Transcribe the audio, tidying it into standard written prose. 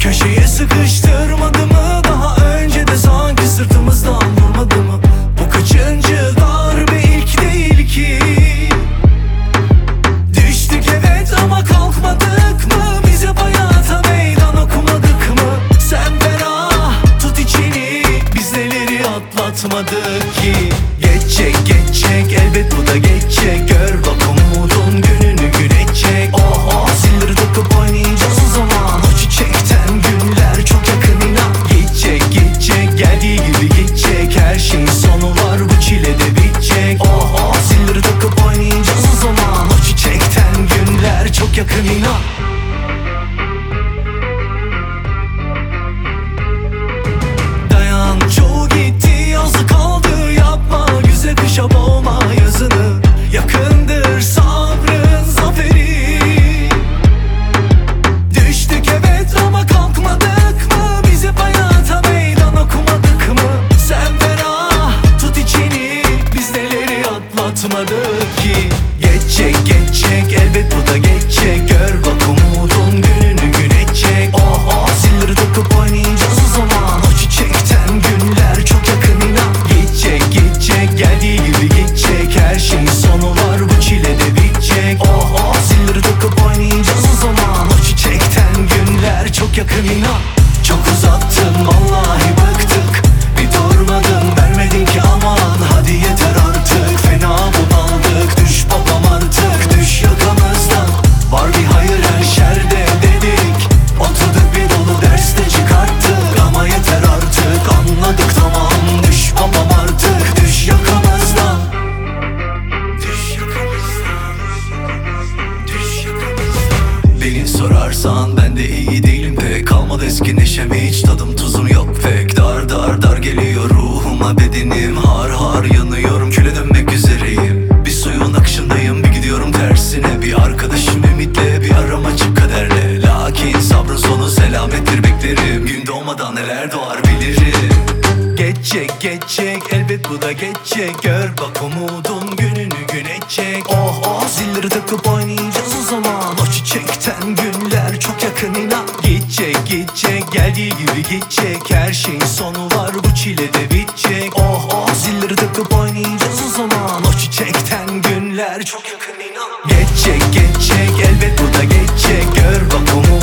Köşeye sıkıştırmadı mı? Daha önce de sanki sırtımızdan vurmadı mı? Bu kaçıncı darbe, ilk değil ki. Düştük evet ama kalkmadık mı? Biz hep hayata meydan okumadık mı? Sen ferah tut içini, biz neleri atlatmadık ki. Geçecek geçecek elbet bu da geçecek. Gör bak umudun gününü gün edecek. Oh oh zilleri takıp oynayacağız o zaman. O çiçekten günler çok yakın inan. Gidecek gidecek geldiği gibi gidecek. Her şeyin sonu var bu çile de bitecek. Oh oh zilleri takıp oynayacağız o zaman. O çiçekten günler çok yakın inan. Dayan çoğu gitti azı kaldı, yapma güze kışa boğma yazını. Yakındır sabrın zaferi. Düştük evet ama kalkmadık mı? Biz hep hayata meydan okumadık mı? Sen ferah tut içini, biz neleri atlatmadık ki. Geçecek geçecek elbet bu da geçecek. Gör bak umudun gününü gün edecek. Oh oh zilleri takıp oynayacağız o zaman. O çiçekten günler çok yakın inan. Gidecek gidecek geldiği gibi gidecek. Her şeyin sonu var bu çile de bitecek. Oh oh zilleri takıp oynayacağız o zaman. O çiçekten günler çok yakın inan. Çok uzattın vallahi bıktık, bir durmadın vermedin ki aman. Hadi yeter artık fena bunaldık. Düş babam artık düş yakamızdan. Var bir hayır her şerde dedik. Oturduk bir dolu derste çıkarttık. Ama yeter artık anladık tamam. Düş babam artık düş yakamızdan. Düş yakamızdan. Düş yakamızdan. Beni sorarsan ben de iyi değilim pek. Kalmadı eski neşem, hiç tadım tuzum yok pek. Dar dar dar geliyor ruhuma bedenim. Har har yanıyorum, küle dönmek üzereyim. Bir suyun akışındayım, bir gidiyorum tersine. Bir arkadaşım ümitle, bir aram açık kaderle. Lakin sabrın sonu selamettir beklerim. Gün doğmadan neler doğar bilirim. Geçecek geçecek elbet bu da geçecek. Gör bak umudun gününü gün edecek. Oh oh zilleri takıp oynayacağız o zaman. O çiçekten günler çok yakın inan. Gidecek gidecek geldiği gibi gidecek. Her şeyin sonu var bu çile de bitecek. Oh oh zilleri takıp oynayacağız o zaman. O çiçekten günler çok yakın inan. Geçecek geçecek elbet bu da geçecek. Gör bak umudun